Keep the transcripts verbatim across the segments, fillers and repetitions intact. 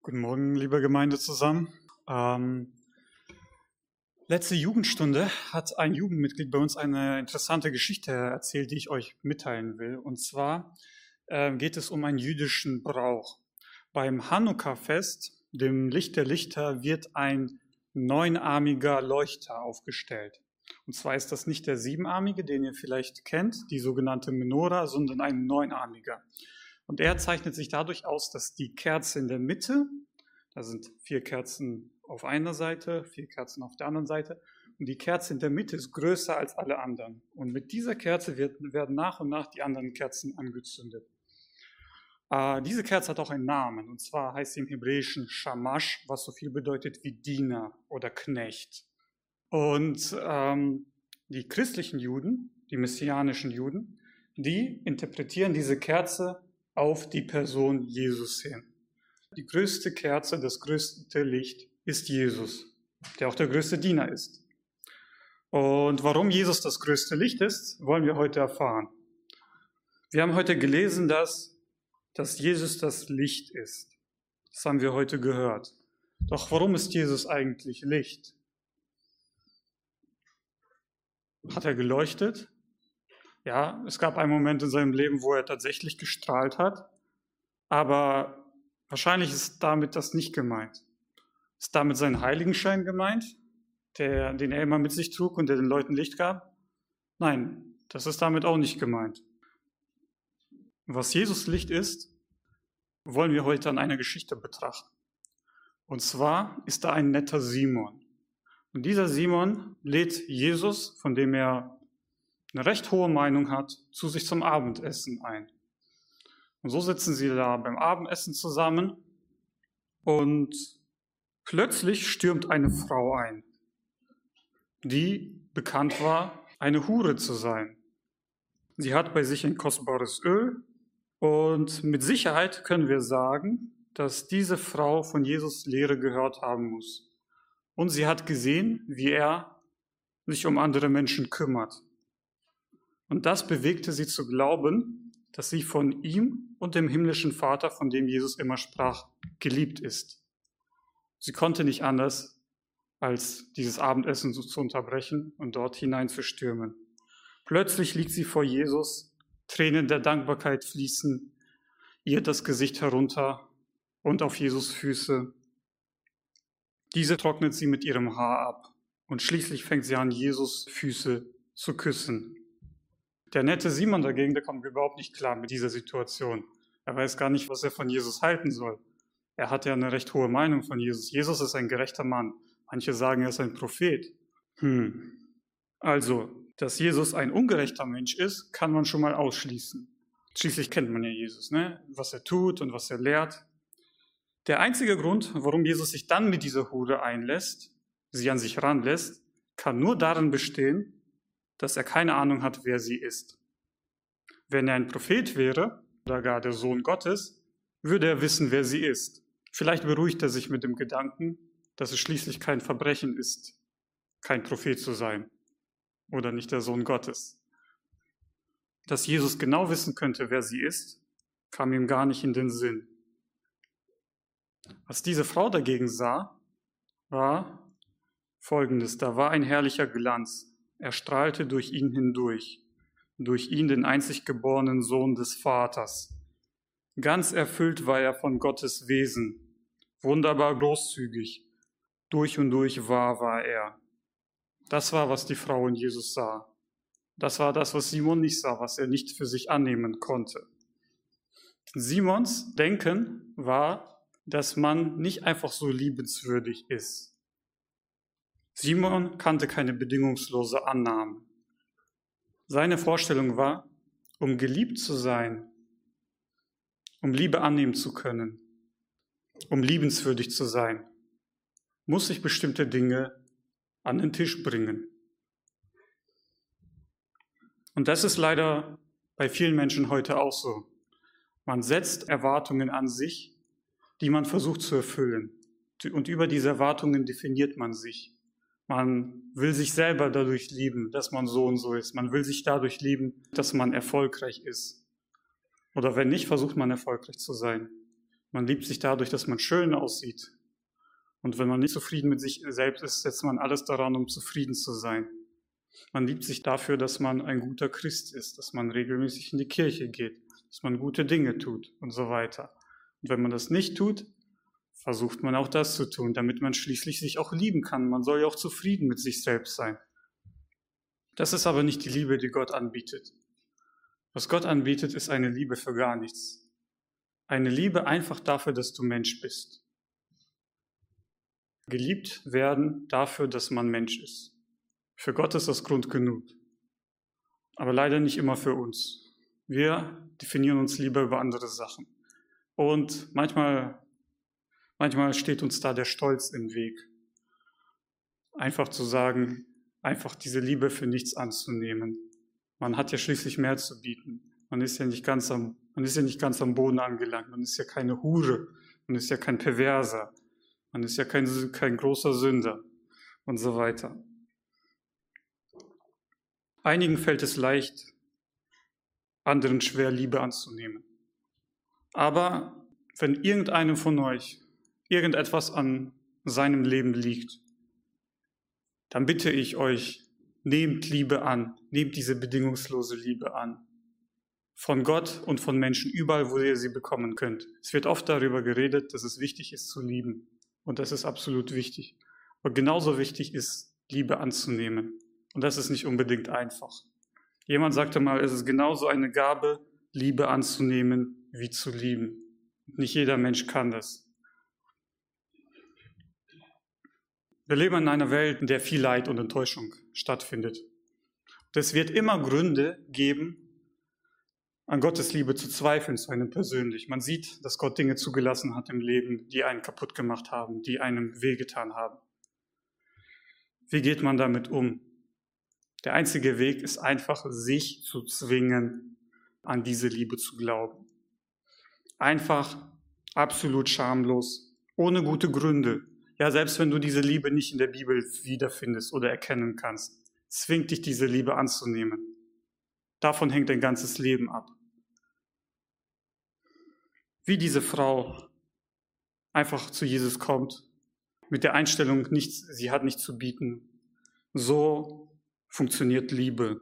Guten Morgen, liebe Gemeinde zusammen. Ähm, letzte Jugendstunde hat ein Jugendmitglied bei uns eine interessante Geschichte erzählt, die ich euch mitteilen will. Und zwar äh, geht es um einen jüdischen Brauch. Beim Chanukka-Fest, dem Licht der Lichter, wird ein neunarmiger Leuchter aufgestellt. Und zwar ist das nicht der siebenarmige, den ihr vielleicht kennt, die sogenannte Menora, sondern ein neunarmiger. Und er zeichnet sich dadurch aus, dass die Kerze in der Mitte, da sind vier Kerzen auf einer Seite, vier Kerzen auf der anderen Seite, und die Kerze in der Mitte ist größer als alle anderen. Und mit dieser Kerze wird, werden nach und nach die anderen Kerzen angezündet. Äh, diese Kerze hat auch einen Namen, und zwar heißt sie im Hebräischen Shamash, was so viel bedeutet wie Diener oder Knecht. Und ähm, die christlichen Juden, die messianischen Juden, die interpretieren diese Kerze auf die Person Jesus hin. Die größte Kerze, das größte Licht ist Jesus, der auch der größte Diener ist. Und warum Jesus das größte Licht ist, wollen wir heute erfahren. Wir haben heute gelesen, dass, dass Jesus das Licht ist. Das haben wir heute gehört. Doch warum ist Jesus eigentlich Licht? Hat er geleuchtet? Ja, es gab einen Moment in seinem Leben, wo er tatsächlich gestrahlt hat, aber wahrscheinlich ist damit das nicht gemeint. Ist damit sein Heiligenschein gemeint, der, den er immer mit sich trug und der den Leuten Licht gab? Nein, das ist damit auch nicht gemeint. Was Jesus Licht ist, wollen wir heute an einer Geschichte betrachten. Und zwar ist da ein netter Simon. Und dieser Simon lädt Jesus, von dem er eine recht hohe Meinung hat, zu sich zum Abendessen ein. Und so sitzen sie da beim Abendessen zusammen und plötzlich stürmt eine Frau ein, die bekannt war, eine Hure zu sein. Sie hat bei sich ein kostbares Öl und mit Sicherheit können wir sagen, dass diese Frau von Jesus Lehre gehört haben muss. Und sie hat gesehen, wie er sich um andere Menschen kümmert. Und das bewegte sie zu glauben, dass sie von ihm und dem himmlischen Vater, von dem Jesus immer sprach, geliebt ist. Sie konnte nicht anders, als dieses Abendessen zu unterbrechen und dort hineinzustürmen. Plötzlich liegt sie vor Jesus, Tränen der Dankbarkeit fließen, ihr das Gesicht herunter und auf Jesus Füße. Diese trocknet sie mit ihrem Haar ab und schließlich fängt sie an, Jesus Füße zu küssen. Der nette Simon dagegen, der kommt überhaupt nicht klar mit dieser Situation. Er weiß gar nicht, was er von Jesus halten soll. Er hat ja eine recht hohe Meinung von Jesus. Jesus ist ein gerechter Mann. Manche sagen, er ist ein Prophet. Hm. Also, dass Jesus ein ungerechter Mensch ist, kann man schon mal ausschließen. Schließlich kennt man ja Jesus, ne? Was er tut und was er lehrt. Der einzige Grund, warum Jesus sich dann mit dieser Hure einlässt, sie an sich ranlässt, kann nur darin bestehen, dass er keine Ahnung hat, wer sie ist. Wenn er ein Prophet wäre, oder gar der Sohn Gottes, würde er wissen, wer sie ist. Vielleicht beruhigt er sich mit dem Gedanken, dass es schließlich kein Verbrechen ist, kein Prophet zu sein oder nicht der Sohn Gottes. Dass Jesus genau wissen könnte, wer sie ist, kam ihm gar nicht in den Sinn. Was diese Frau dagegen sah, war Folgendes: Da war ein herrlicher Glanz. Er strahlte durch ihn hindurch, durch ihn den einzig geborenen Sohn des Vaters. Ganz erfüllt war er von Gottes Wesen, wunderbar großzügig, durch und durch wahr war er. Das war, was die Frau in Jesus sah. Das war das, was Simon nicht sah, was er nicht für sich annehmen konnte. Simons Denken war, dass man nicht einfach so liebenswürdig ist. Simon kannte keine bedingungslose Annahme. Seine Vorstellung war, um geliebt zu sein, um Liebe annehmen zu können, um liebenswürdig zu sein, muss ich bestimmte Dinge an den Tisch bringen. Und das ist leider bei vielen Menschen heute auch so. Man setzt Erwartungen an sich, die man versucht zu erfüllen. Und über diese Erwartungen definiert man sich. Man will sich selber dadurch lieben, dass man so und so ist. Man will sich dadurch lieben, dass man erfolgreich ist. Oder wenn nicht, versucht man erfolgreich zu sein. Man liebt sich dadurch, dass man schön aussieht. Und wenn man nicht zufrieden mit sich selbst ist, setzt man alles daran, um zufrieden zu sein. Man liebt sich dafür, dass man ein guter Christ ist, dass man regelmäßig in die Kirche geht, dass man gute Dinge tut und so weiter. Und wenn man das nicht tut, versucht man auch das zu tun, damit man schließlich sich auch lieben kann. Man soll ja auch zufrieden mit sich selbst sein. Das ist aber nicht die Liebe, die Gott anbietet. Was Gott anbietet, ist eine Liebe für gar nichts. Eine Liebe einfach dafür, dass du Mensch bist. Geliebt werden dafür, dass man Mensch ist. Für Gott ist das Grund genug. Aber leider nicht immer für uns. Wir definieren uns lieber über andere Sachen. Und manchmal, manchmal steht uns da der Stolz im Weg. Einfach zu sagen, einfach diese Liebe für nichts anzunehmen. Man hat ja schließlich mehr zu bieten. Man ist ja nicht ganz am, man ist ja nicht ganz am Boden angelangt. Man ist ja keine Hure. Man ist ja kein Perverser. Man ist ja kein, kein großer Sünder und so weiter. Einigen fällt es leicht, anderen schwer Liebe anzunehmen. Aber wenn irgendeinem von euch irgendetwas an seinem Leben liegt, dann bitte ich euch, nehmt Liebe an, nehmt diese bedingungslose Liebe an. Von Gott und von Menschen, überall, wo ihr sie bekommen könnt. Es wird oft darüber geredet, dass es wichtig ist zu lieben. Und das ist absolut wichtig. Aber genauso wichtig ist, Liebe anzunehmen. Und das ist nicht unbedingt einfach. Jemand sagte mal, es ist genauso eine Gabe, Liebe anzunehmen, wie zu lieben. Nicht jeder Mensch kann das. Wir leben in einer Welt, in der viel Leid und Enttäuschung stattfindet. Und es wird immer Gründe geben, an Gottes Liebe zu zweifeln, zu einem persönlich. Man sieht, dass Gott Dinge zugelassen hat im Leben, die einen kaputt gemacht haben, die einem wehgetan haben. Wie geht man damit um? Der einzige Weg ist einfach, sich zu zwingen, an diese Liebe zu glauben. Einfach, absolut schamlos, ohne gute Gründe. Ja, selbst wenn du diese Liebe nicht in der Bibel wiederfindest oder erkennen kannst, zwingt dich diese Liebe anzunehmen. Davon hängt dein ganzes Leben ab. Wie diese Frau einfach zu Jesus kommt, mit der Einstellung, nichts, sie hat nichts zu bieten. So funktioniert Liebe.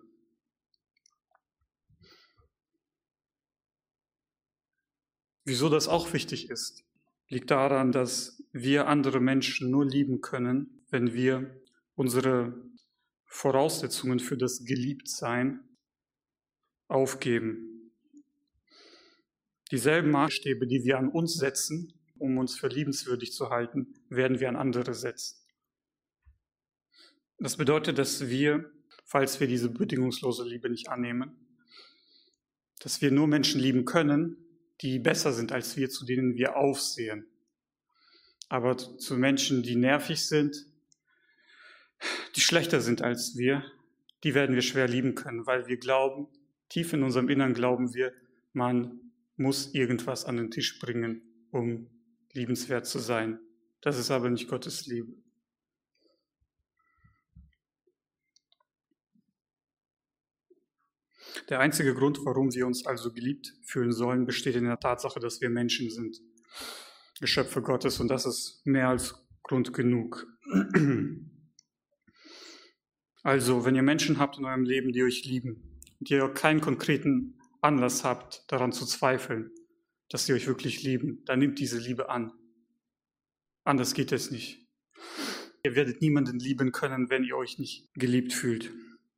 Wieso das auch wichtig ist, liegt daran, dass wir andere Menschen nur lieben können, wenn wir unsere Voraussetzungen für das Geliebtsein aufgeben. Dieselben Maßstäbe, die wir an uns setzen, um uns für liebenswürdig zu halten, werden wir an andere setzen. Das bedeutet, dass wir, falls wir diese bedingungslose Liebe nicht annehmen, dass wir nur Menschen lieben können, die besser sind als wir, zu denen wir aufsehen. Aber zu Menschen, die nervig sind, die schlechter sind als wir, die werden wir schwer lieben können, weil wir glauben, tief in unserem Innern glauben wir, man muss irgendwas an den Tisch bringen, um liebenswert zu sein. Das ist aber nicht Gottes Liebe. Der einzige Grund, warum wir uns also geliebt fühlen sollen, besteht in der Tatsache, dass wir Menschen sind, Geschöpfe Gottes, und das ist mehr als Grund genug. Also, wenn ihr Menschen habt in eurem Leben, die euch lieben, und ihr keinen konkreten Anlass habt, daran zu zweifeln, dass sie euch wirklich lieben, dann nehmt diese Liebe an. Anders geht es nicht. Ihr werdet niemanden lieben können, wenn ihr euch nicht geliebt fühlt.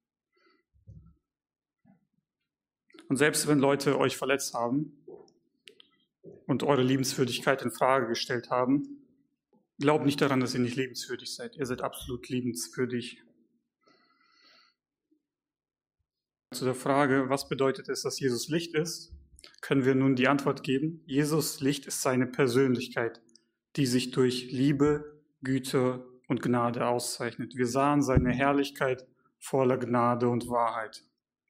Und selbst wenn Leute euch verletzt haben und eure Liebenswürdigkeit in Frage gestellt haben, glaubt nicht daran, dass ihr nicht liebenswürdig seid. Ihr seid absolut liebenswürdig. Zu der Frage, was bedeutet es, dass Jesus Licht ist, können wir nun die Antwort geben. Jesus Licht ist seine Persönlichkeit, die sich durch Liebe, Güte und Gnade auszeichnet. Wir sahen seine Herrlichkeit voller Gnade und Wahrheit.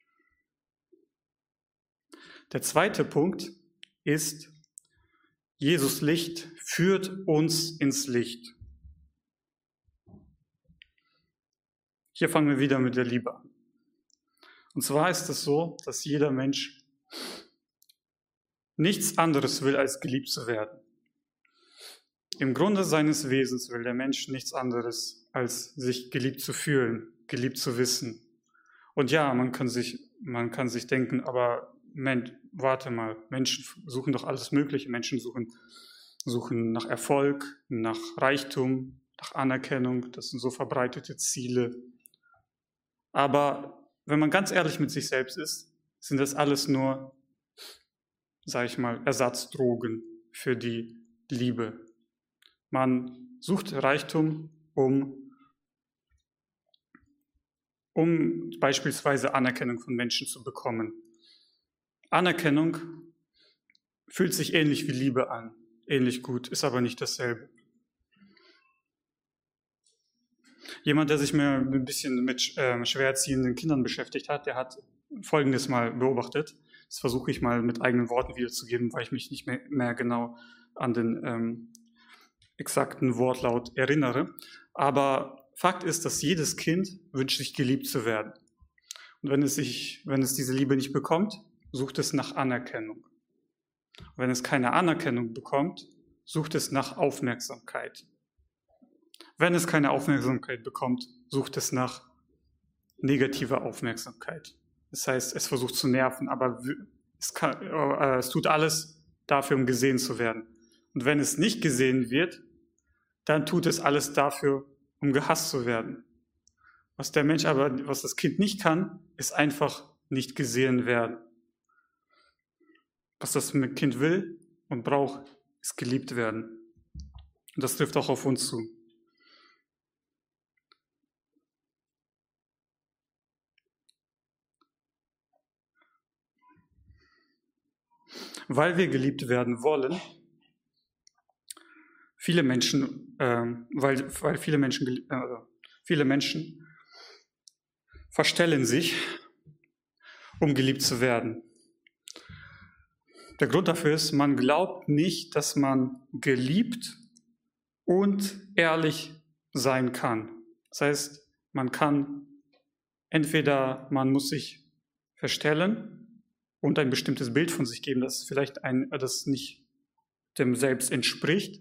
Der zweite Punkt ist, Jesus Licht führt uns ins Licht. Hier fangen wir wieder mit der Liebe an. Und zwar ist es so, dass jeder Mensch nichts anderes will, als geliebt zu werden. Im Grunde seines Wesens will der Mensch nichts anderes, als sich geliebt zu fühlen, geliebt zu wissen. Und ja, man kann sich, man kann sich denken, aber Mensch, warte mal, Menschen suchen doch alles Mögliche. Menschen suchen, suchen nach Erfolg, nach Reichtum, nach Anerkennung. Das sind so verbreitete Ziele. Aber wenn man ganz ehrlich mit sich selbst ist, sind das alles nur, sage ich mal, Ersatzdrogen für die Liebe. Man sucht Reichtum, um, um beispielsweise Anerkennung von Menschen zu bekommen. Anerkennung fühlt sich ähnlich wie Liebe an, ähnlich gut, ist aber nicht dasselbe. Jemand, der sich mehr ein bisschen mit äh, schwer erziehenden Kindern beschäftigt hat, der hat Folgendes mal beobachtet. Das versuche ich mal mit eigenen Worten wiederzugeben, weil ich mich nicht mehr, mehr genau an den ähm, exakten Wortlaut erinnere. Aber Fakt ist, dass jedes Kind wünscht sich geliebt zu werden. Und wenn es, sich, wenn es diese Liebe nicht bekommt, sucht es nach Anerkennung. Und wenn es keine Anerkennung bekommt, sucht es nach Aufmerksamkeit. Wenn es keine Aufmerksamkeit bekommt, sucht es nach negativer Aufmerksamkeit. Das heißt, es versucht zu nerven, aber es, kann, äh, es tut alles dafür, um gesehen zu werden. Und wenn es nicht gesehen wird, dann tut es alles dafür, um gehasst zu werden. Was der Mensch aber, was das Kind nicht kann, ist einfach nicht gesehen werden. Was das Kind will und braucht, ist geliebt werden. Und das trifft auch auf uns zu. Weil wir geliebt werden wollen, viele Menschen, äh, weil, weil viele Menschen, äh, viele Menschen verstellen sich, um geliebt zu werden. Der Grund dafür ist, man glaubt nicht, dass man geliebt und ehrlich sein kann. Das heißt, man kann entweder, man muss sich verstellen und ein bestimmtes Bild von sich geben, das vielleicht ein, das nicht dem Selbst entspricht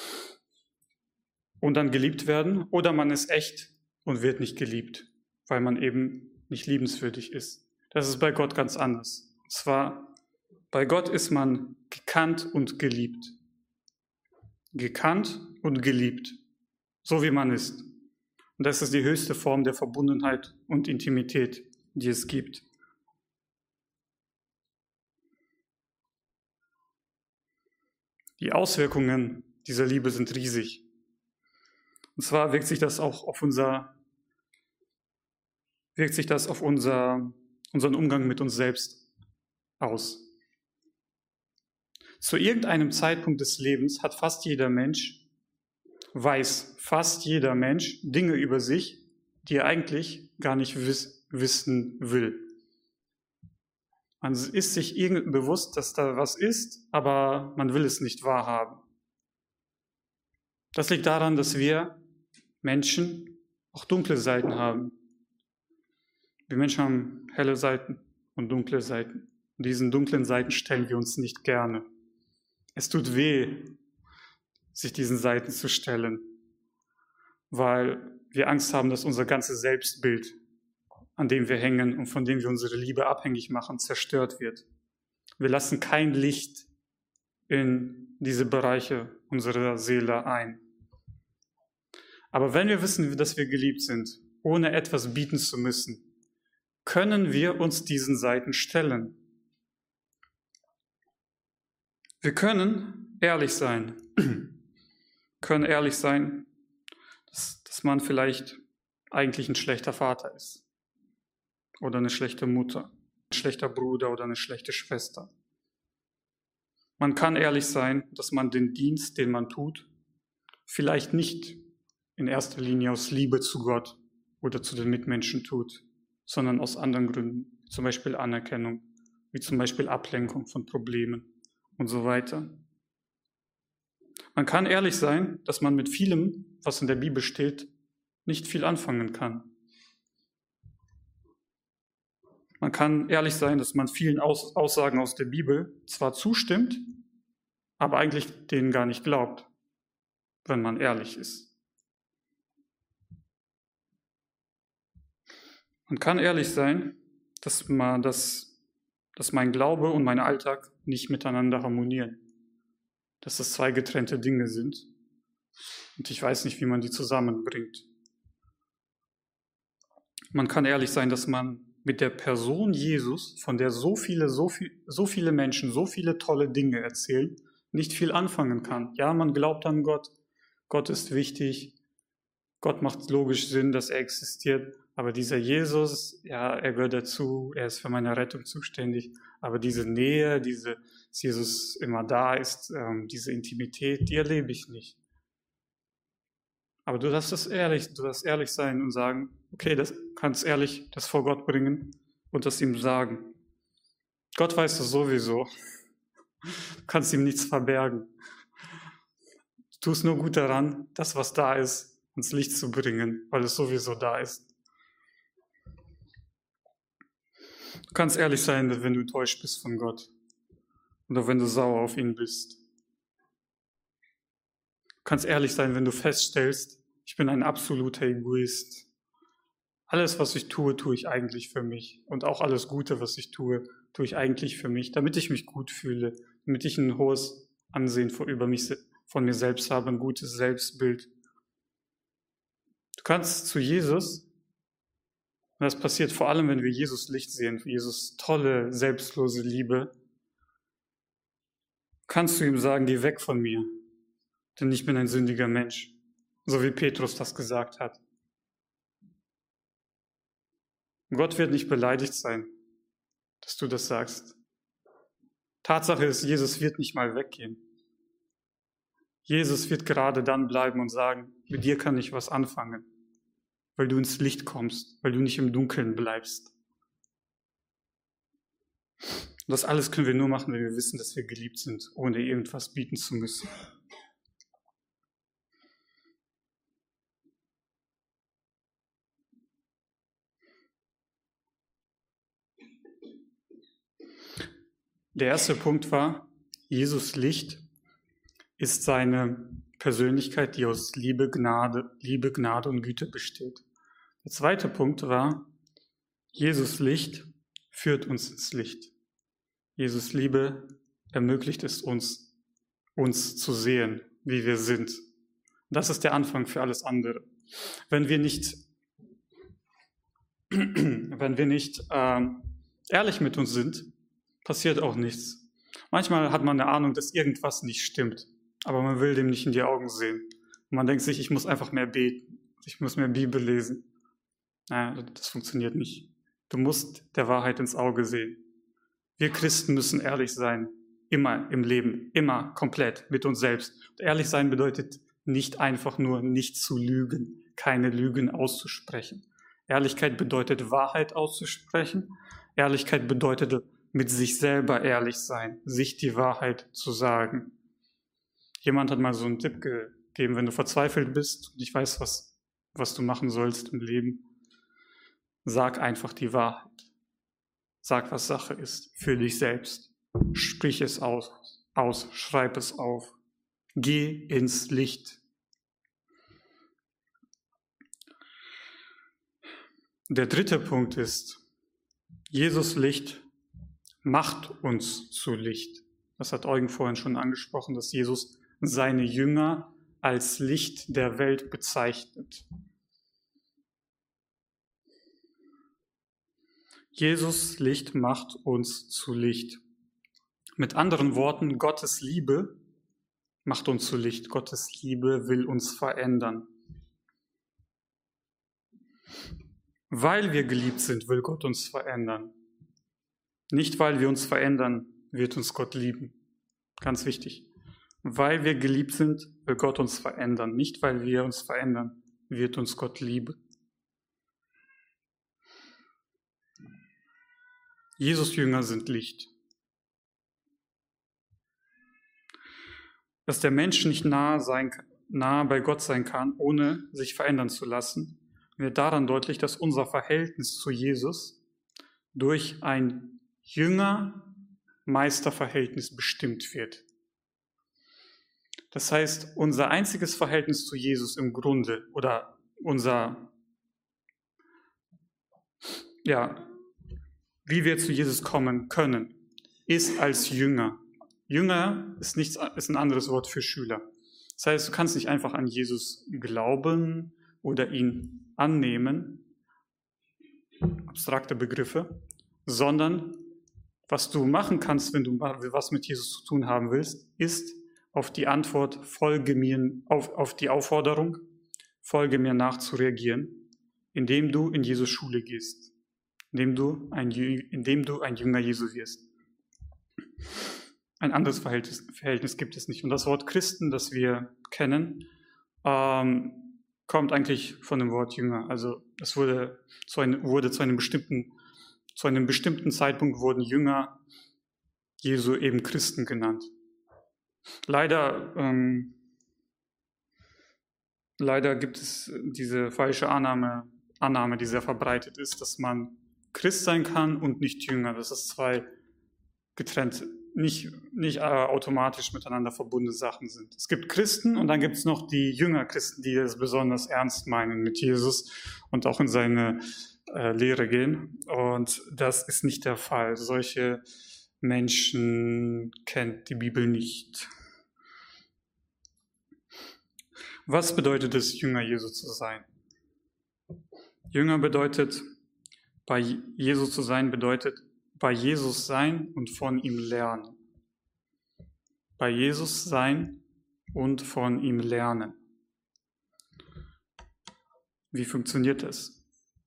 und dann geliebt werden, oder man ist echt und wird nicht geliebt, weil man eben nicht liebenswürdig ist. Das ist bei Gott ganz anders. Und zwar, bei Gott ist man gekannt und geliebt. Gekannt und geliebt, so wie man ist. Und das ist die höchste Form der Verbundenheit und Intimität, die es gibt. Die Auswirkungen dieser Liebe sind riesig. Und zwar wirkt sich das auch auf unser, wirkt sich das auf unser, unseren Umgang mit uns selbst aus. Zu irgendeinem Zeitpunkt des Lebens hat fast jeder Mensch, weiß fast jeder Mensch Dinge über sich, die er eigentlich gar nicht wiss, wissen will. Man ist sich irgendwie bewusst, dass da was ist, aber man will es nicht wahrhaben. Das liegt daran, dass wir Menschen auch dunkle Seiten haben. Wir Menschen haben helle Seiten und dunkle Seiten. Und diesen dunklen Seiten stellen wir uns nicht gerne. Es tut weh, sich diesen Seiten zu stellen, weil wir Angst haben, dass unser ganzes Selbstbild, an dem wir hängen und von dem wir unsere Liebe abhängig machen, zerstört wird. Wir lassen kein Licht in diese Bereiche unserer Seele ein. Aber wenn wir wissen, dass wir geliebt sind, ohne etwas bieten zu müssen, können wir uns diesen Seiten stellen. Wir können ehrlich sein, können ehrlich sein, dass, dass man vielleicht eigentlich ein schlechter Vater ist. Oder eine schlechte Mutter, ein schlechter Bruder oder eine schlechte Schwester. Man kann ehrlich sein, dass man den Dienst, den man tut, vielleicht nicht in erster Linie aus Liebe zu Gott oder zu den Mitmenschen tut, sondern aus anderen Gründen, zum Beispiel Anerkennung, wie zum Beispiel Ablenkung von Problemen und so weiter. Man kann ehrlich sein, dass man mit vielem, was in der Bibel steht, nicht viel anfangen kann. Man kann ehrlich sein, dass man vielen Aus- Aussagen aus der Bibel zwar zustimmt, aber eigentlich denen gar nicht glaubt. wenn man ehrlich ist. Man kann ehrlich sein, dass, man, dass, dass mein Glaube und mein Alltag nicht miteinander harmonieren. Dass das zwei getrennte Dinge sind. Und ich weiß nicht, wie man die zusammenbringt. Man kann ehrlich sein, dass man mit der Person Jesus, von der so viele, so, viel, so viele Menschen so viele tolle Dinge erzählen, nicht viel anfangen kann. Ja, man glaubt an Gott. Gott ist wichtig. Gott macht logisch Sinn, dass er existiert. Aber dieser Jesus, ja, er gehört dazu. Er ist für meine Rettung zuständig. Aber diese Nähe, diese, dass Jesus immer da ist, ähm, diese Intimität, die erlebe ich nicht. Aber du darfst das ehrlich, du darfst ehrlich sein und sagen, okay, das kannst ehrlich das vor Gott bringen und das ihm sagen. Gott weiß das sowieso. Du kannst ihm nichts verbergen. Du tust nur gut daran, das, was da ist, ans Licht zu bringen, weil es sowieso da ist. Du kannst ehrlich sein, wenn du enttäuscht bist von Gott oder wenn du sauer auf ihn bist. Du kannst ehrlich sein, wenn du feststellst, ich bin ein absoluter Egoist. Alles, was ich tue, tue ich eigentlich für mich. Und auch alles Gute, was ich tue, tue ich eigentlich für mich, damit ich mich gut fühle, damit ich ein hohes Ansehen über mich, von mir selbst habe, ein gutes Selbstbild. Du kannst zu Jesus, und das passiert vor allem, wenn wir Jesus Licht sehen, Jesus tolle, selbstlose Liebe, kannst du ihm sagen, geh weg von mir, denn ich bin ein sündiger Mensch, so wie Petrus das gesagt hat. Gott wird nicht beleidigt sein, dass du das sagst. Tatsache ist, Jesus wird nicht mal weggehen. Jesus wird gerade dann bleiben und sagen, mit dir kann ich was anfangen, weil du ins Licht kommst, weil du nicht im Dunkeln bleibst. Und das alles können wir nur machen, wenn wir wissen, dass wir geliebt sind, ohne irgendwas bieten zu müssen. Der erste Punkt war, Jesus Licht ist seine Persönlichkeit, die aus Liebe, Gnade, Liebe, Gnade und Güte besteht. Der zweite Punkt war, Jesus Licht führt uns ins Licht. Jesus Liebe ermöglicht es uns, uns zu sehen, wie wir sind. Das ist der Anfang für alles andere. Wenn wir nicht, wenn wir nicht ähm, ehrlich mit uns sind, passiert auch nichts. Manchmal hat man eine Ahnung, dass irgendwas nicht stimmt, aber man will dem nicht in die Augen sehen. Und man denkt sich, ich muss einfach mehr beten, ich muss mehr Bibel lesen. Naja, das funktioniert nicht. Du musst der Wahrheit ins Auge sehen. Wir Christen müssen ehrlich sein, immer im Leben, immer komplett mit uns selbst. Und ehrlich sein bedeutet nicht einfach nur nicht zu lügen, keine Lügen auszusprechen. Ehrlichkeit bedeutet Wahrheit auszusprechen. Ehrlichkeit bedeutet mit sich selber ehrlich sein, sich die Wahrheit zu sagen. Jemand hat mal so einen Tipp gegeben, wenn du verzweifelt bist und nicht weißt, was, was du machen sollst im Leben, sag einfach die Wahrheit. Sag, was Sache ist, für dich selbst. Sprich es aus, aus, schreib es auf. Geh ins Licht. Der dritte Punkt ist, Jesus Licht macht uns zu Licht. Das hat Eugen vorhin schon angesprochen, dass Jesus seine Jünger als Licht der Welt bezeichnet. Jesus Licht macht uns zu Licht. Mit anderen Worten, Gottes Liebe macht uns zu Licht. Gottes Liebe will uns verändern. Weil wir geliebt sind, will Gott uns verändern. Nicht, weil wir uns verändern, wird uns Gott lieben. Ganz wichtig. Weil wir geliebt sind, will Gott uns verändern. Nicht, weil wir uns verändern, wird uns Gott lieben. Jesus Jünger sind Licht. Dass der Mensch nicht nah, sein, nah bei Gott sein kann, ohne sich verändern zu lassen, wird daran deutlich, dass unser Verhältnis zu Jesus durch ein Jünger-Meister-Verhältnis bestimmt wird. Das heißt, unser einziges Verhältnis zu Jesus im Grunde oder unser, ja, wie wir zu Jesus kommen können, ist als Jünger. Jünger ist, nichts, ist ein anderes Wort für Schüler. Das heißt, du kannst nicht einfach an Jesus glauben oder ihn annehmen, abstrakte Begriffe, sondern was du machen kannst, wenn du was mit Jesus zu tun haben willst, ist auf die Antwort, folge mir, auf, auf die Aufforderung, folge mir nach zu reagieren, indem du in Jesus Schule gehst, indem du ein, indem du ein Jünger Jesu wirst. Ein anderes Verhältnis, Verhältnis gibt es nicht. Und das Wort Christen, das wir kennen, ähm, kommt eigentlich von dem Wort Jünger. Also es wurde zu einem, wurde zu einem bestimmten, zu einem bestimmten Zeitpunkt wurden Jünger Jesu eben Christen genannt. Leider, ähm, leider gibt es diese falsche Annahme, Annahme, die sehr verbreitet ist, dass man Christ sein kann und nicht Jünger. Das ist zwei getrennt, nicht, nicht äh, automatisch miteinander verbundene Sachen sind. Es gibt Christen und dann gibt es noch die Jüngerchristen, die es besonders ernst meinen mit Jesus und auch in seine äh, Lehre gehen. Und das ist nicht der Fall. Solche Menschen kennt die Bibel nicht. Was bedeutet es, Jünger Jesu zu sein? Jünger bedeutet, bei Jesus zu sein, bedeutet bei Jesus sein und von ihm lernen. Bei Jesus sein und von ihm lernen. Wie funktioniert das?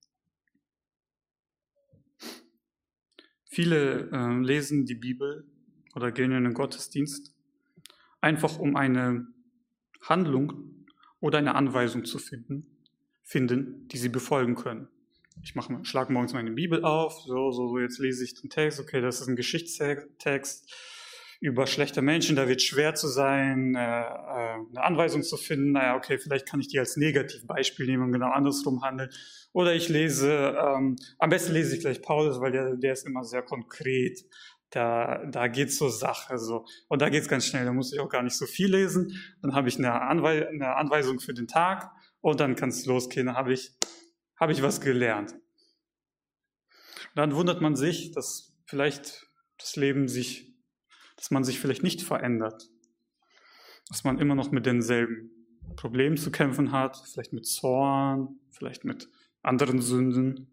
Viele äh, lesen die Bibel oder gehen in den Gottesdienst, einfach um eine Handlung oder eine Anweisung zu finden, finden, die sie befolgen können. Ich mache, schlage morgens meine Bibel auf, so, so, so, jetzt lese ich den Text, okay, das ist ein Geschichtstext über schlechte Menschen, da wird schwer zu sein, äh, eine Anweisung zu finden, naja, okay, vielleicht kann ich die als Negativbeispiel nehmen und genau andersrum handeln. Oder ich lese, ähm, am besten lese ich gleich Paulus, weil der, der ist immer sehr konkret. Da, da geht's zur Sache, so. Und da geht's ganz schnell, da muss ich auch gar nicht so viel lesen. Dann habe ich eine, Anwe- eine Anweisung für den Tag und dann kann es losgehen, dann habe ich habe ich was gelernt. Und dann wundert man sich, dass vielleicht das Leben sich, dass man sich vielleicht nicht verändert. Dass man immer noch mit denselben Problemen zu kämpfen hat, vielleicht mit Zorn, vielleicht mit anderen Sünden.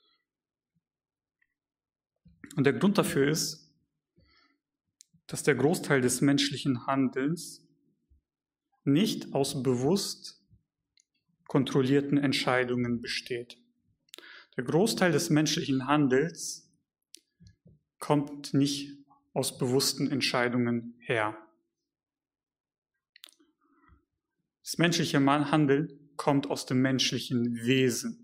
Und der Grund dafür ist, dass der Großteil des menschlichen Handelns nicht aus bewusst kontrollierten Entscheidungen besteht. Der Großteil des menschlichen Handels kommt nicht aus bewussten Entscheidungen her. Das menschliche Handeln kommt aus dem menschlichen Wesen.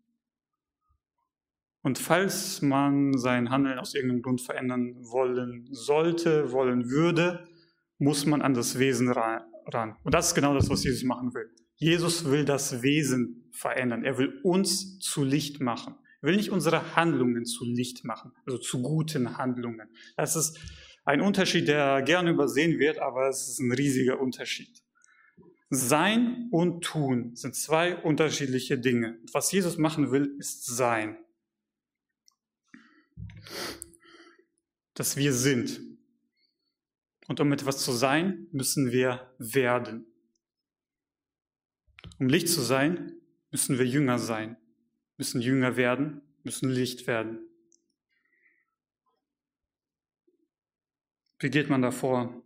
Und falls man sein Handeln aus irgendeinem Grund verändern wollen sollte, wollen würde, muss man an das Wesen ran. Und das ist genau das, was Jesus machen will. Jesus will das Wesen verändern. Er will uns zu Licht machen. Er will nicht unsere Handlungen zu Licht machen, also zu guten Handlungen. Das ist ein Unterschied, der gerne übersehen wird, aber es ist ein riesiger Unterschied. Sein und Tun sind zwei unterschiedliche Dinge. Und was Jesus machen will, ist Sein. Dass wir sind. Und um etwas zu sein, müssen wir werden. Um Licht zu sein, müssen wir Jünger sein, müssen Jünger werden, müssen Licht werden. Wie geht man da vor?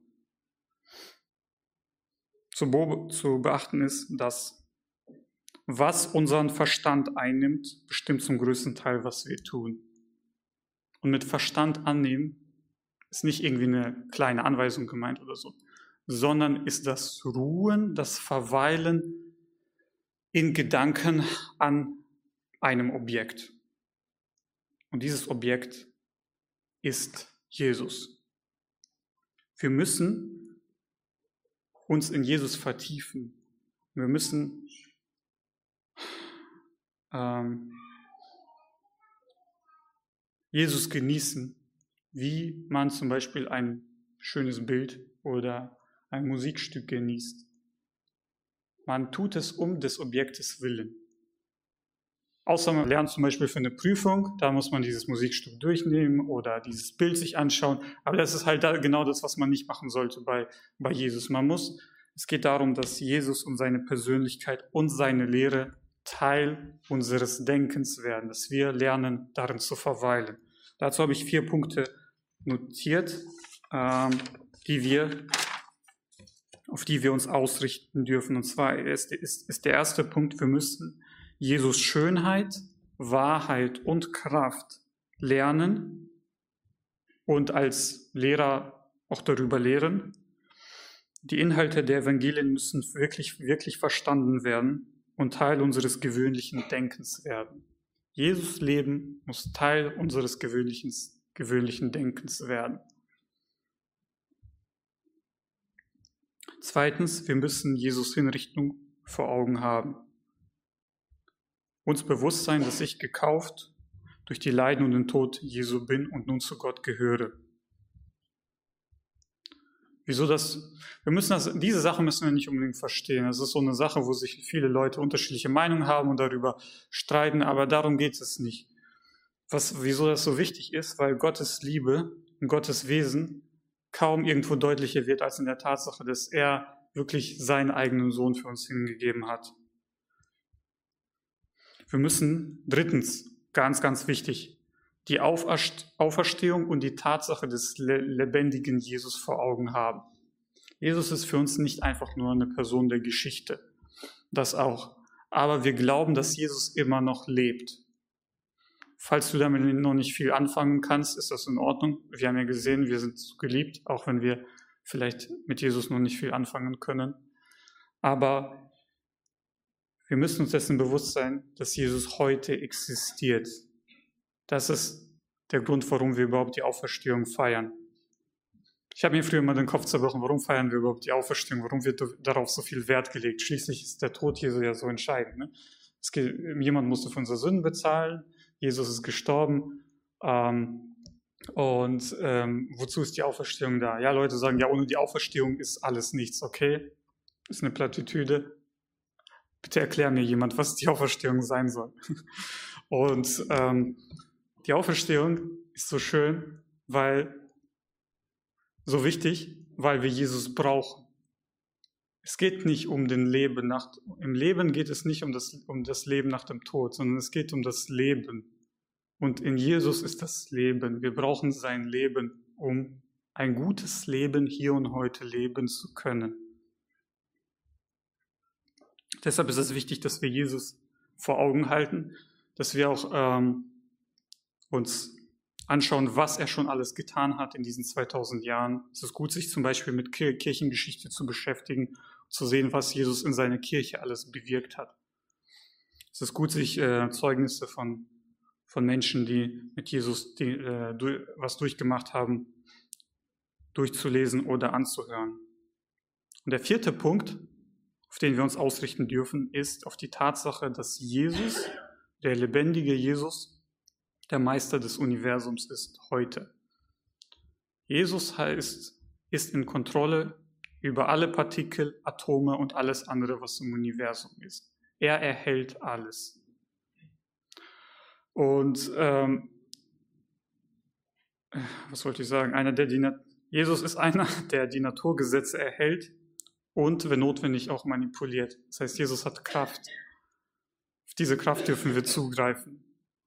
Zu, be- zu beachten ist, dass was unseren Verstand einnimmt, bestimmt zum größten Teil, was wir tun. Und mit Verstand annehmen ist nicht irgendwie eine kleine Anweisung gemeint oder so, sondern ist das Ruhen, das Verweilen in Gedanken an einem Objekt. Und dieses Objekt ist Jesus. Wir müssen uns in Jesus vertiefen. Wir müssen ähm, Jesus genießen, wie man zum Beispiel ein schönes Bild oder ein Musikstück genießt. Man tut es um des Objektes willen. Außer man lernt zum Beispiel für eine Prüfung, da muss man dieses Musikstück durchnehmen oder dieses Bild sich anschauen. Aber das ist halt genau das, was man nicht machen sollte bei, bei Jesus. Man muss, es geht darum, dass Jesus und seine Persönlichkeit und seine Lehre Teil unseres Denkens werden, dass wir lernen, darin zu verweilen. Dazu habe ich vier Punkte notiert, ähm, die wir, auf die wir uns ausrichten dürfen. Und zwar ist, ist, ist der erste Punkt, wir müssen Jesus Schönheit, Wahrheit und Kraft lernen und als Lehrer auch darüber lehren. Die Inhalte der Evangelien müssen wirklich, wirklich verstanden werden und Teil unseres gewöhnlichen Denkens werden. Jesus Leben muss Teil unseres gewöhnlichen, gewöhnlichen Denkens werden. Zweitens, wir müssen Jesus Hinrichtung vor Augen haben. Uns bewusst sein, dass ich gekauft durch die Leiden und den Tod Jesu bin und nun zu Gott gehöre. Wieso das? Wir müssen das, diese Sache müssen wir nicht unbedingt verstehen. Das ist so eine Sache, wo sich viele Leute unterschiedliche Meinungen haben und darüber streiten, aber darum geht es nicht. Was, wieso das so wichtig ist, weil Gottes Liebe und Gottes Wesen kaum irgendwo deutlicher wird als in der Tatsache, dass er wirklich seinen eigenen Sohn für uns hingegeben hat. Wir müssen drittens, ganz, ganz wichtig, die Auferstehung und die Tatsache des lebendigen Jesus vor Augen haben. Jesus ist für uns nicht einfach nur eine Person der Geschichte, das auch. Aber wir glauben, dass Jesus immer noch lebt. Falls du damit noch nicht viel anfangen kannst, ist das in Ordnung. Wir haben ja gesehen, wir sind geliebt, auch wenn wir vielleicht mit Jesus noch nicht viel anfangen können. Aber wir müssen uns dessen bewusst sein, dass Jesus heute existiert. Das ist der Grund, warum wir überhaupt die Auferstehung feiern. Ich habe mir früher immer den Kopf zerbrochen, warum feiern wir überhaupt die Auferstehung? Warum wird darauf so viel Wert gelegt? Schließlich ist der Tod Jesu ja so entscheidend. Ne? Es geht, jemand musste für unsere Sünden bezahlen, Jesus ist gestorben. Ähm, und ähm, wozu ist die Auferstehung da? Ja, Leute sagen, ja, ohne die Auferstehung ist alles nichts, okay? Ist eine Plattitüde. Bitte erklär mir jemand, was die Auferstehung sein soll. Und ähm, die Auferstehung ist so schön, weil, so wichtig, weil wir Jesus brauchen. Es geht nicht um den Leben nach, im Leben geht es nicht um das, um das Leben nach dem Tod, sondern es geht um das Leben. Und in Jesus ist das Leben. Wir brauchen sein Leben, um ein gutes Leben hier und heute leben zu können. Deshalb ist es wichtig, dass wir Jesus vor Augen halten, dass wir auch ähm, uns anschauen, was er schon alles getan hat in diesen zweitausend Jahren. Es ist gut, sich zum Beispiel mit Kirchengeschichte zu beschäftigen, zu sehen, was Jesus in seiner Kirche alles bewirkt hat. Es ist gut, sich äh, Zeugnisse von, von Menschen, die mit Jesus die, äh, du, was durchgemacht haben, durchzulesen oder anzuhören. Und der vierte Punkt, auf den wir uns ausrichten dürfen, ist auf die Tatsache, dass Jesus, der lebendige Jesus, der Meister des Universums ist heute. Jesus heißt, ist in Kontrolle über alle Partikel, Atome und alles andere, was im Universum ist. Er erhält alles. Und ähm, was wollte ich sagen? Einer, der die Na- Jesus ist einer, der die Naturgesetze erhält und, wenn notwendig, auch manipuliert. Das heißt, Jesus hat Kraft. Auf diese Kraft dürfen wir zugreifen.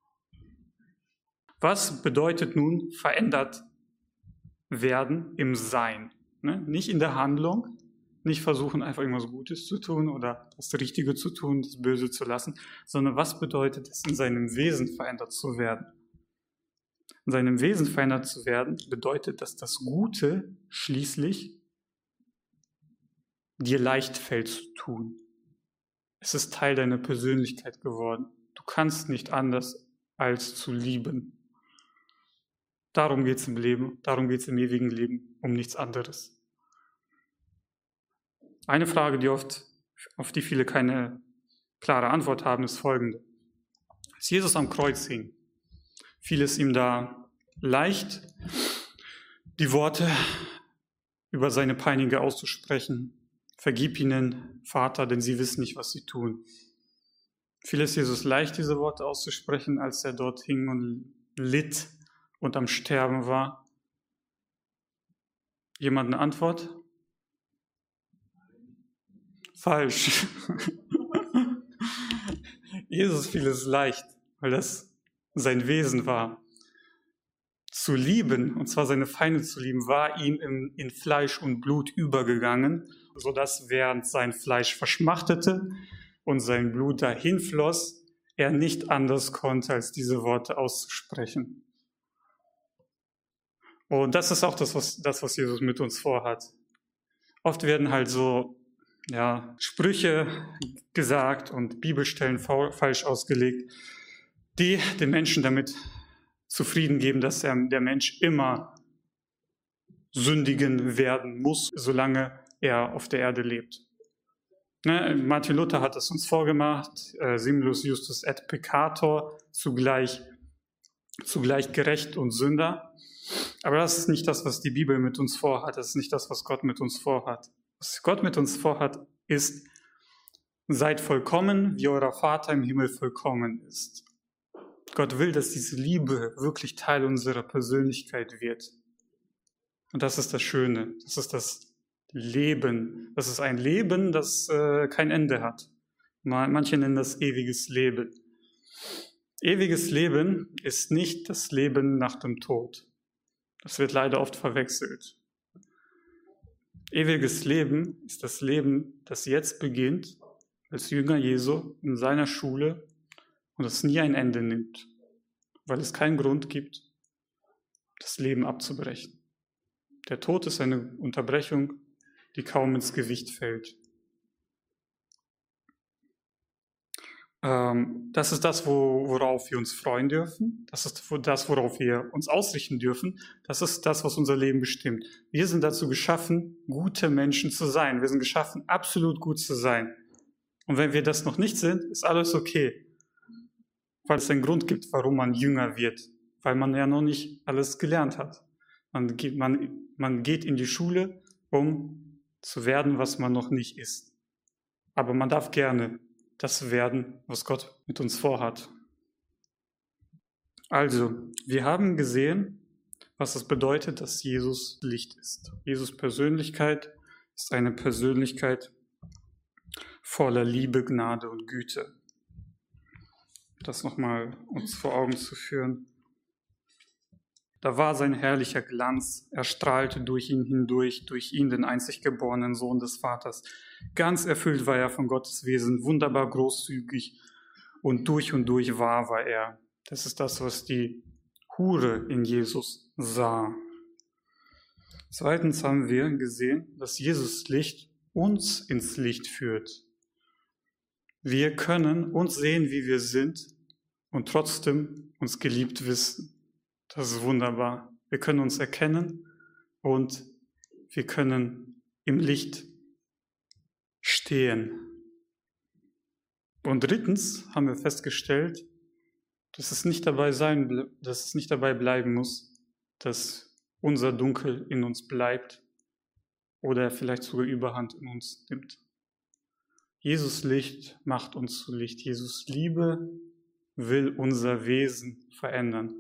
Was bedeutet nun verändert werden im Sein? Ne? Nicht in der Handlung, nicht versuchen, einfach irgendwas Gutes zu tun oder das Richtige zu tun, das Böse zu lassen, sondern was bedeutet es, in seinem Wesen verändert zu werden? In seinem Wesen verändert zu werden bedeutet, dass das Gute schließlich dir leicht fällt zu tun. Es ist Teil deiner Persönlichkeit geworden. Du kannst nicht anders als zu lieben. Darum geht es im Leben, darum geht es im ewigen Leben, um nichts anderes. Eine Frage, die oft, auf die viele keine klare Antwort haben, ist folgende. Als Jesus am Kreuz hing, fiel es ihm da leicht, die Worte, über seine Peiniger auszusprechen. Vergib ihnen, Vater, denn sie wissen nicht, was sie tun. Fiel es Jesus leicht, diese Worte auszusprechen, als er dort hing und litt und am Sterben war? Jemand eine Antwort? Falsch. Jesus fiel es leicht, weil das sein Wesen war. Zu lieben, und zwar seine Feinde zu lieben, war ihm in, in Fleisch und Blut übergegangen, sodass während sein Fleisch verschmachtete und sein Blut dahin floss, er nicht anders konnte, als diese Worte auszusprechen. Und das ist auch das, was, das, was Jesus mit uns vorhat. Oft werden halt so ja, Sprüche gesagt und Bibelstellen falsch ausgelegt, die den Menschen damit zufrieden geben, dass er, der Mensch immer sündigen werden muss, solange er auf der Erde lebt. Ne, Martin Luther hat es uns vorgemacht, äh, simulus justus et peccator, zugleich, zugleich gerecht und Sünder. Aber das ist nicht das, was die Bibel mit uns vorhat, das ist nicht das, was Gott mit uns vorhat. Was Gott mit uns vorhat, ist, seid vollkommen, wie euer Vater im Himmel vollkommen ist. Gott will, dass diese Liebe wirklich Teil unserer Persönlichkeit wird. Und das ist das Schöne, das ist das Leben. Das ist ein Leben, das äh, kein Ende hat. Manche nennen das ewiges Leben. Ewiges Leben ist nicht das Leben nach dem Tod. Das wird leider oft verwechselt. Ewiges Leben ist das Leben, das jetzt beginnt, als Jünger Jesu in seiner Schule und das nie ein Ende nimmt, weil es keinen Grund gibt, das Leben abzubrechen. Der Tod ist eine Unterbrechung, die kaum ins Gewicht fällt. Ähm, das ist das, wo, worauf wir uns freuen dürfen. Das ist das, worauf wir uns ausrichten dürfen. Das ist das, was unser Leben bestimmt. Wir sind dazu geschaffen, gute Menschen zu sein. Wir sind geschaffen, absolut gut zu sein. Und wenn wir das noch nicht sind, ist alles okay. Weil es einen Grund gibt, warum man jünger wird. Weil man ja noch nicht alles gelernt hat. Man geht, man, man geht in die Schule, um zu werden, was man noch nicht ist. Aber man darf gerne das werden, was Gott mit uns vorhat. Also, wir haben gesehen, was es bedeutet, dass Jesus Licht ist. Jesus Persönlichkeit ist eine Persönlichkeit voller Liebe, Gnade und Güte. Das nochmal uns vor Augen zu führen. Da war sein herrlicher Glanz, er strahlte durch ihn hindurch, durch ihn den einzig geborenen Sohn des Vaters. Ganz erfüllt war er von Gottes Wesen, wunderbar großzügig und durch und durch wahr war er. Das ist das, was die Hure in Jesus sah. Zweitens haben wir gesehen, dass Jesus Licht uns ins Licht führt. Wir können uns sehen, wie wir sind und trotzdem uns geliebt wissen. Das ist wunderbar. Wir können uns erkennen und wir können im Licht stehen. Und drittens haben wir festgestellt, dass es nicht dabei sein, dass es nicht dabei bleiben muss, dass unser Dunkel in uns bleibt oder vielleicht sogar Überhand in uns nimmt. Jesus Licht macht uns zu Licht. Jesus Liebe will unser Wesen verändern.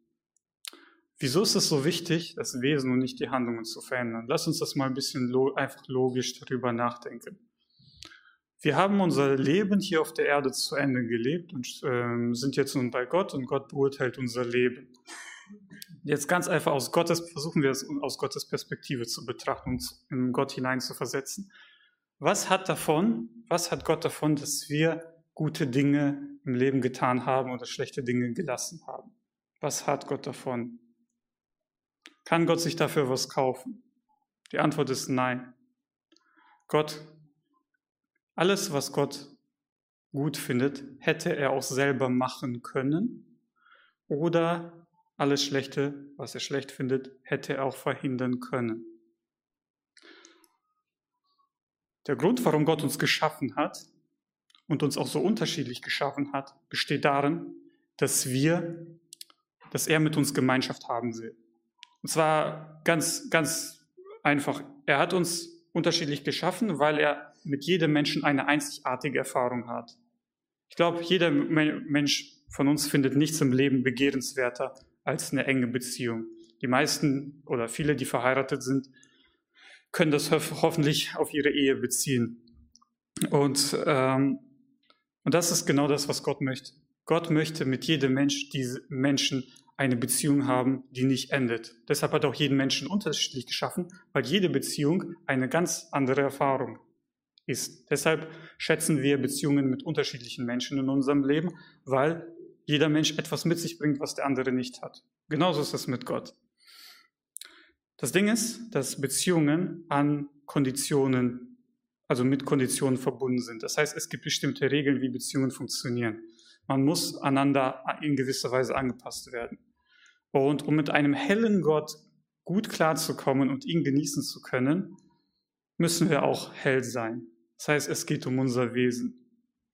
Wieso ist es so wichtig, das Wesen und nicht die Handlungen zu verändern? Lass uns das mal ein bisschen lo- einfach logisch darüber nachdenken. Wir haben unser Leben hier auf der Erde zu Ende gelebt und ähm, sind jetzt nun bei Gott und Gott beurteilt unser Leben. Jetzt ganz einfach aus Gottes, versuchen wir es aus Gottes Perspektive zu betrachten und in Gott hineinzuversetzen. Was hat davon, was hat Gott davon, dass wir gute Dinge im Leben getan haben oder schlechte Dinge gelassen haben? Was hat Gott davon? Kann Gott sich dafür was kaufen? Die Antwort ist nein. Gott, alles, was Gott gut findet, hätte er auch selber machen können. Oder alles Schlechte, was er schlecht findet, hätte er auch verhindern können. Der Grund, warum Gott uns geschaffen hat und uns auch so unterschiedlich geschaffen hat, besteht darin, dass wir, dass er mit uns Gemeinschaft haben will. Und zwar ganz, ganz einfach, er hat uns unterschiedlich geschaffen, weil er mit jedem Menschen eine einzigartige Erfahrung hat. Ich glaube, jeder Mensch von uns findet nichts im Leben begehrenswerter als eine enge Beziehung. Die meisten oder viele, die verheiratet sind, können das ho- hoffentlich auf ihre Ehe beziehen. Und, ähm, und das ist genau das, was Gott möchte. Gott möchte mit jedem Mensch, diese Menschen eine Beziehung haben, die nicht endet. Deshalb hat er auch jeden Menschen unterschiedlich geschaffen, weil jede Beziehung eine ganz andere Erfahrung ist. Deshalb schätzen wir Beziehungen mit unterschiedlichen Menschen in unserem Leben, weil jeder Mensch etwas mit sich bringt, was der andere nicht hat. Genauso ist es mit Gott. Das Ding ist, dass Beziehungen an Konditionen, also mit Konditionen verbunden sind. Das heißt, es gibt bestimmte Regeln, wie Beziehungen funktionieren. Man muss einander in gewisser Weise angepasst werden. Und um mit einem hellen Gott gut klarzukommen und ihn genießen zu können, müssen wir auch hell sein. Das heißt, es geht um unser Wesen.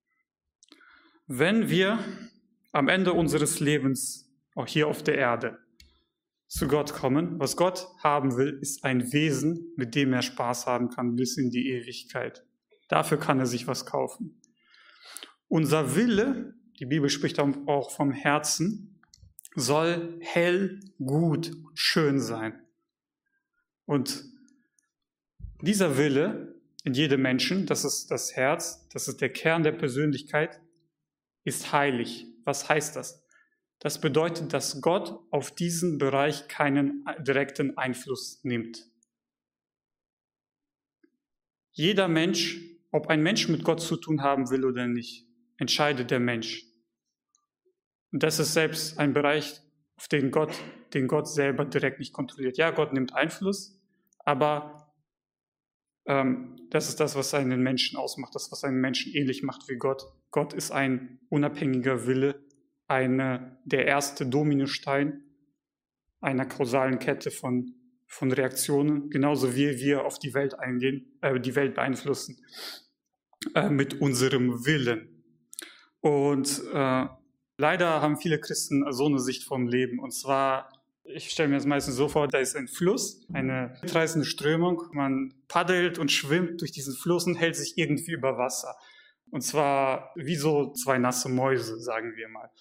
Wenn wir am Ende unseres Lebens, auch hier auf der Erde, zu Gott kommen, was Gott haben will, ist ein Wesen, mit dem er Spaß haben kann bis in die Ewigkeit. Dafür kann er sich was kaufen. Unser Wille, die Bibel spricht auch vom Herzen, soll hell, gut, schön sein. Und dieser Wille in jedem Menschen, das ist das Herz, das ist der Kern der Persönlichkeit, ist heilig. Was heißt das? Das bedeutet, dass Gott auf diesen Bereich keinen direkten Einfluss nimmt. Jeder Mensch, ob ein Mensch mit Gott zu tun haben will oder nicht, entscheidet der Mensch. Und das ist selbst ein Bereich, auf den Gott, den Gott selber direkt nicht kontrolliert. Ja, Gott nimmt Einfluss, aber ähm, das ist das, was einen Menschen ausmacht, das, was einen Menschen ähnlich macht wie Gott. Gott ist ein unabhängiger Wille, eine, der erste Dominostein einer kausalen Kette von, von Reaktionen, genauso wie wir auf die Welt eingehen, äh, die Welt beeinflussen, äh, mit unserem Willen. Und äh, leider haben viele Christen so eine Sicht vom Leben. Und zwar, ich stelle mir das meistens so vor, da ist ein Fluss, eine mitreißende Strömung. Man paddelt und schwimmt durch diesen Fluss und hält sich irgendwie über Wasser. Und zwar wie so zwei nasse Mäuse, sagen wir mal.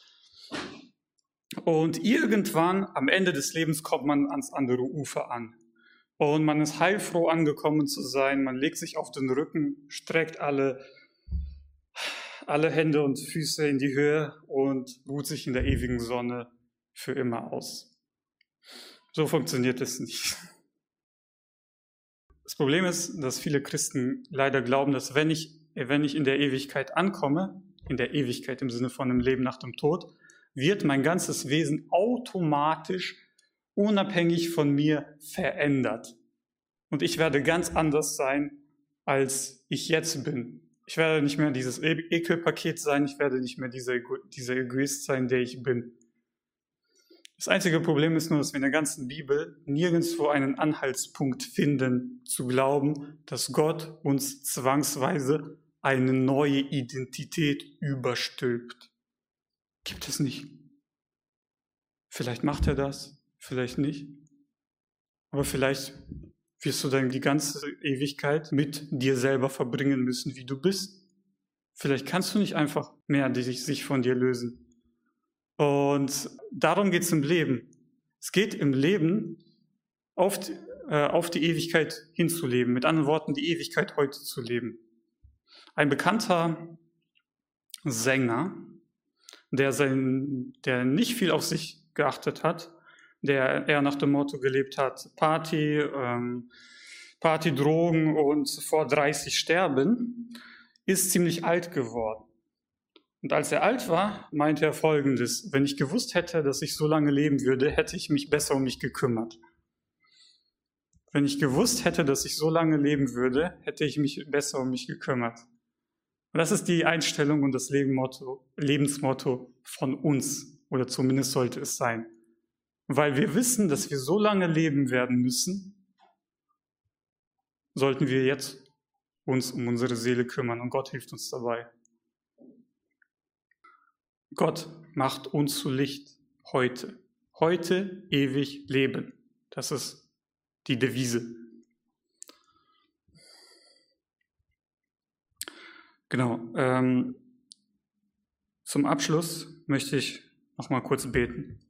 Und irgendwann, am Ende des Lebens, kommt man ans andere Ufer an. Und man ist heilfroh angekommen zu sein. Man legt sich auf den Rücken, streckt alle alle Hände und Füße in die Höhe und ruht sich in der ewigen Sonne für immer aus. So funktioniert es nicht. Das Problem ist, dass viele Christen leider glauben, dass wenn ich, wenn ich in der Ewigkeit ankomme, in der Ewigkeit im Sinne von einem Leben nach dem Tod, wird mein ganzes Wesen automatisch, unabhängig von mir, verändert. Und ich werde ganz anders sein, als ich jetzt bin. Ich werde nicht mehr dieses Ekelpaket sein, ich werde nicht mehr dieser, dieser Egoist sein, der ich bin. Das einzige Problem ist nur, dass wir in der ganzen Bibel nirgendwo einen Anhaltspunkt finden, zu glauben, dass Gott uns zwangsweise eine neue Identität überstülpt. Gibt es nicht. Vielleicht macht er das, vielleicht nicht. Aber vielleicht wirst du dann die ganze Ewigkeit mit dir selber verbringen müssen, wie du bist. Vielleicht kannst du nicht einfach mehr dich, sich von dir lösen. Und darum geht es im Leben. Es geht im Leben, auf die, äh, auf die Ewigkeit hinzuleben. Mit anderen Worten, die Ewigkeit heute zu leben. Ein bekannter Sänger, der, sein, der nicht viel auf sich geachtet hat, der eher nach dem Motto gelebt hat, Party, ähm, Party, Drogen und vor dreißig sterben, ist ziemlich alt geworden. Und als er alt war, meinte er Folgendes: Wenn ich gewusst hätte, dass ich so lange leben würde, hätte ich mich besser um mich gekümmert. Wenn ich gewusst hätte, dass ich so lange leben würde, hätte ich mich besser um mich gekümmert. Und das ist die Einstellung und das Lebensmotto von uns, oder zumindest sollte es sein. Weil wir wissen, dass wir so lange leben werden müssen, sollten wir jetzt uns um unsere Seele kümmern und Gott hilft uns dabei. Gott macht uns zu Licht heute. Heute ewig leben. Das ist die Devise. Genau. Ähm, zum Abschluss möchte ich noch mal kurz beten.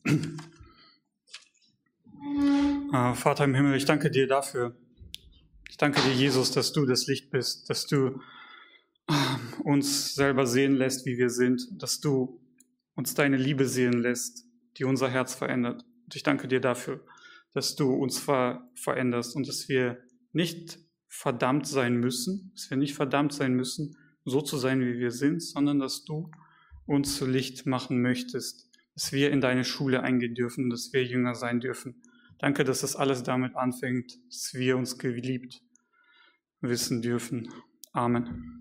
äh, Vater im Himmel, ich danke dir dafür. Ich danke dir, Jesus, dass du das Licht bist, dass du äh, uns selber sehen lässt, wie wir sind, dass du uns deine Liebe sehen lässt, die unser Herz verändert. Und ich danke dir dafür, dass du uns ver- veränderst und dass wir nicht verdammt sein müssen, dass wir nicht verdammt sein müssen, so zu sein, wie wir sind, sondern dass du uns zu Licht machen möchtest, dass wir in deine Schule eingehen dürfen, dass wir Jünger sein dürfen. Danke, dass das alles damit anfängt, dass wir uns geliebt wissen dürfen. Amen.